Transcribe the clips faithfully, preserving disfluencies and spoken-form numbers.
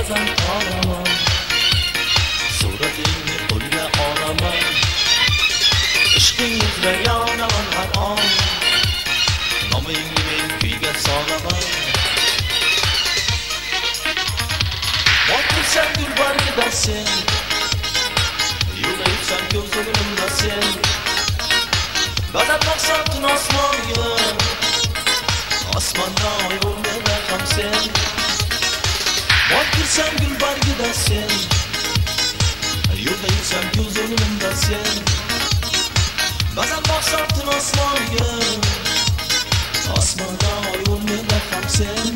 ba'zan qoraman, suratingni qo'lga olaman, ishqingizda yonaman har on, nomingni men kuyga solaman. Otursan gul bargida sen, yuraysan ko'z o'g'limda sen, ba'zan maqsad tun osmonga, osmonda oy o'rnida ham sen. Otursan gul bargida sen, yuraysan ko'z o'g'limda sen, ba'zan maqsad tun osmonga, osmonda oy o'rnida ham sen.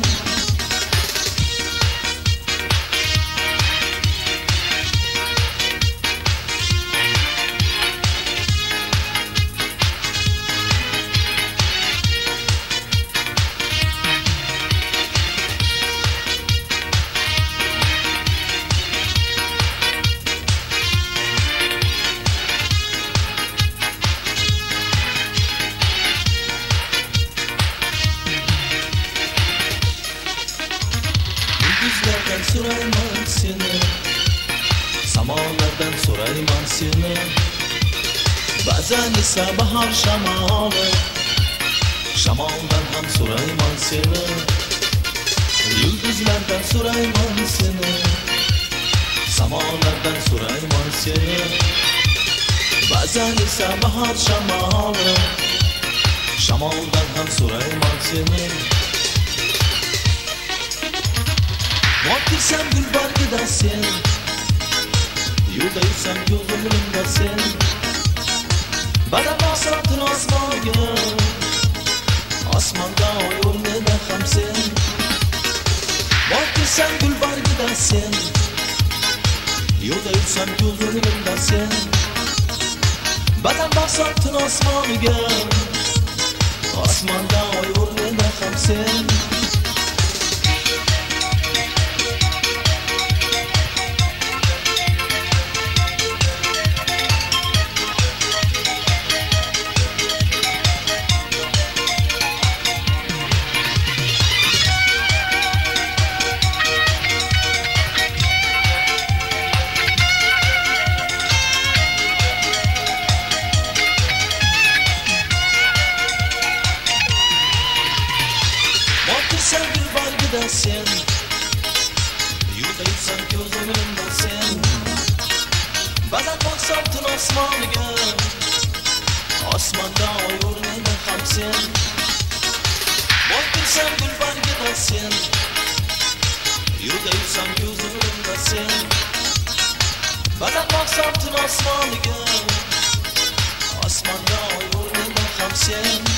Yulduzlardan so'rayman seni, samolardan so'rayman seni, ba'zan esa bahor shamoli, shamoldan ham so'rayman seni. Yulduzlardan so'rayman seni, samolardan so'rayman seni, ba'zan esa bahor shamoli, shamoldan ham so'rayman seni. Otursan gul bargida sen, yuraysan ko'z o'g'limda sen, ba'zan maqsad tun osmonga, osmonda oy o'rnida ham sen. Otursan gul bargida sen, yuraysan ko'z o'g'limda sen, ba'zan maqsad tun osmonga, osmonda oy o'rnida ham sen. Otursan gul bargida sen, yuraysan ko'z o'g'limda sen, ba'zan maqsad tun osmoniga, osmonda oy o'rnida ham sen. Otursan gul bargida sen, yuraysan ko'z o'g'limda sen, ba'zan maqsad tun osmoniga, osmonda oy o'rnida ham sen.